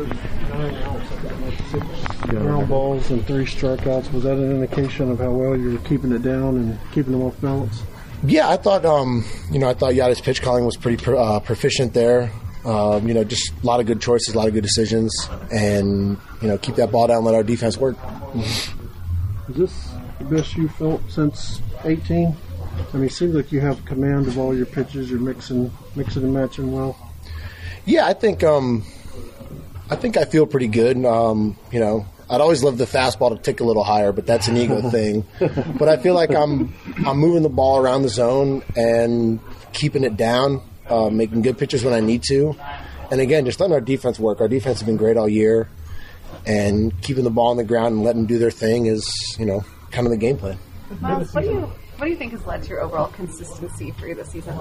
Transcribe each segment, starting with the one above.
9 outs, I got like 6 ground balls and 3 strikeouts. Was that an indication of how well you were keeping it down and keeping them off balance? Yeah, I thought Yadi's pitch calling was pretty proficient there. Just a lot of good choices, a lot of good decisions, and keep that ball down, and let our defense work. Is this the best you felt since 18? I mean, it seems like you have command of all your pitches. You're mixing and matching well. Yeah, I think I feel pretty good. I'd always love the fastball to tick a little higher, but that's an ego thing. But I feel like I'm moving the ball around the zone and keeping it down, making good pitches when I need to. And again, just letting our defense work. Our defense has been great all year, and keeping the ball on the ground and letting them do their thing is, kind of the game plan. Miles, what do you think has led to your overall consistency for you this season?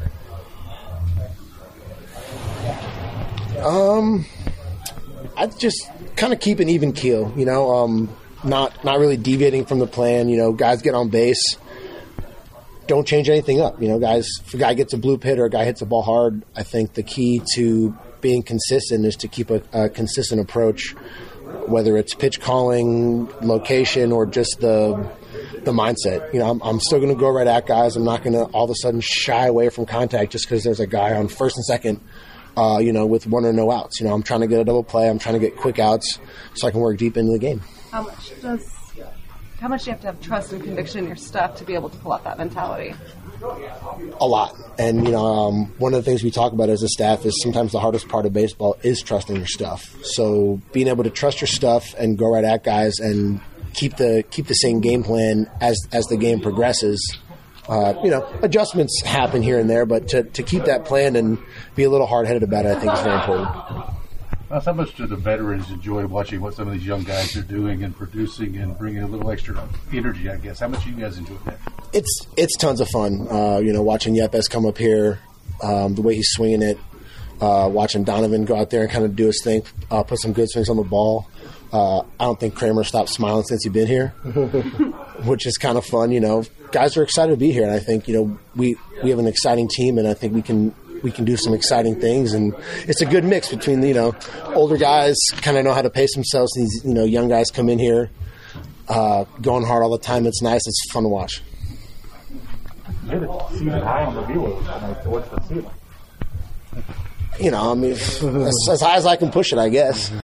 I just kind of keep an even keel, not really deviating from the plan. Guys get on base, don't change anything up. Guys, if a guy gets a bloop hit or a guy hits a ball hard, I think the key to being consistent is to keep a consistent approach, whether it's pitch calling, location, or just the mindset. I'm still going to go right at guys. I'm not going to all of a sudden shy away from contact just because there's a guy on first and second, with 1 or no outs. I'm trying to get a double play. I'm trying to get quick outs so I can work deep into the game. How much do you have to have trust and conviction in your stuff to be able to pull out that mentality? A lot. And, one of the things we talk about as a staff is sometimes the hardest part of baseball is trusting your stuff. So being able to trust your stuff and go right at guys and keep the same game plan as the game progresses. Adjustments happen here and there, but to keep that plan and be a little hard-headed about it, I think is very important. How much do the veterans enjoy watching what some of these young guys are doing and producing and bringing a little extra energy, I guess? How much do you guys enjoy that? It's tons of fun. Watching Yepes come up here, the way he's swinging it, watching Donovan go out there and kind of do his thing, put some good swings on the ball. I don't think Kramer stopped smiling since he's been here, which is kind of fun. Guys are excited to be here, and I think we have an exciting team, and I think we can do some exciting things, and it's a good mix between older guys kind of know how to pace themselves, and these young guys come in here going hard all the time. It's nice. It's fun to watch. You hit a season high on the viewers. What's the ceiling? As high as I can push it, I guess.